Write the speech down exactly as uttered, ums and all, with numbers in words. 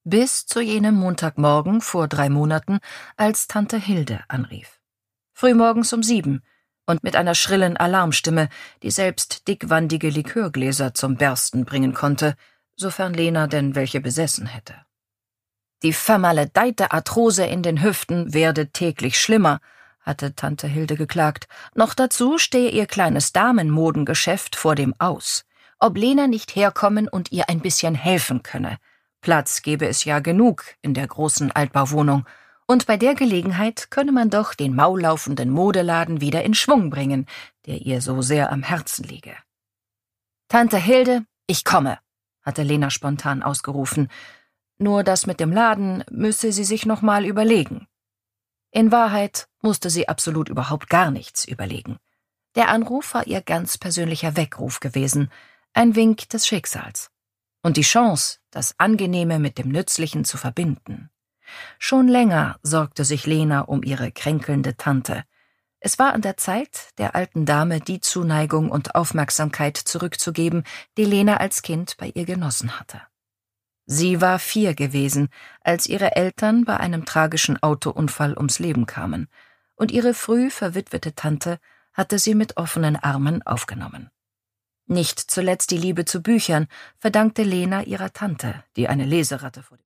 Bis zu jenem Montagmorgen vor drei Monaten, als Tante Hilde anrief. Frühmorgens um sieben und mit einer schrillen Alarmstimme, die selbst dickwandige Likörgläser zum Bersten bringen konnte, sofern Lena denn welche besessen hätte. Die vermaledeite Arthrose in den Hüften werde täglich schlimmer, hatte Tante Hilde geklagt. Noch dazu stehe ihr kleines Damenmodengeschäft vor dem Aus. Ob Lena nicht herkommen und ihr ein bisschen helfen könne. Platz gebe es ja genug in der großen Altbauwohnung. Und bei der Gelegenheit könne man doch den maullaufenden Modeladen wieder in Schwung bringen, der ihr so sehr am Herzen liege. »Tante Hilde, ich komme«, hatte Lena spontan ausgerufen. Nur das mit dem Laden müsse sie sich noch mal überlegen. In Wahrheit musste sie absolut überhaupt gar nichts überlegen. Der Anruf war ihr ganz persönlicher Weckruf gewesen, ein Wink des Schicksals. Und die Chance, das Angenehme mit dem Nützlichen zu verbinden. Schon länger sorgte sich Lena um ihre kränkelnde Tante. Es war an der Zeit, der alten Dame die Zuneigung und Aufmerksamkeit zurückzugeben, die Lena als Kind bei ihr genossen hatte. Sie war vier gewesen, als ihre Eltern bei einem tragischen Autounfall ums Leben kamen, und ihre früh verwitwete Tante hatte sie mit offenen Armen aufgenommen. Nicht zuletzt die Liebe zu Büchern verdankte Lena ihrer Tante, die eine Leseratte vor